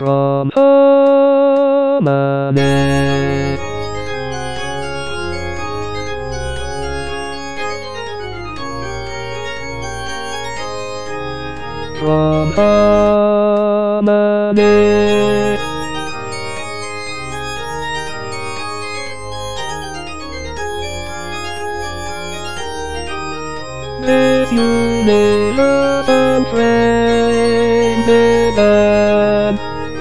from Harmony. From Harmony. This universe unframed began.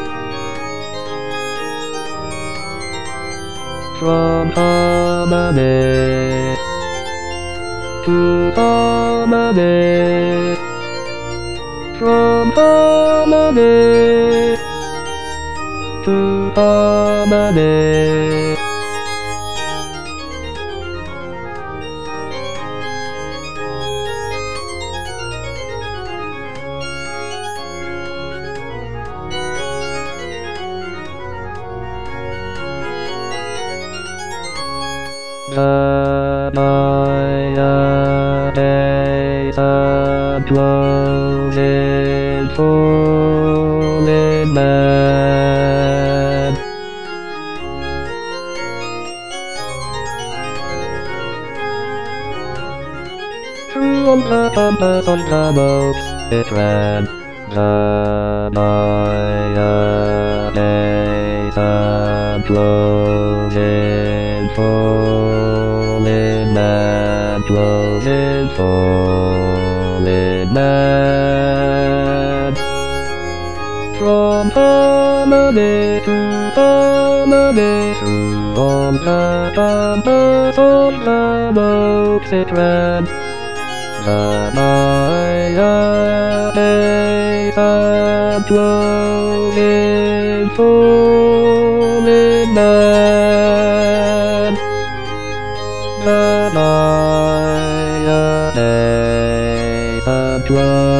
From Harmony to Harmony. From Harmony to Harmony. The Maya days are closing, falling mad. Through on the pampas on the boats it ran. The Maya days are closing, falling mad, closing, falling mad. From Harmony to Harmony, through on the pampas on the boats it ran. The Maya days are closing, falling mad. The Maya days are closing.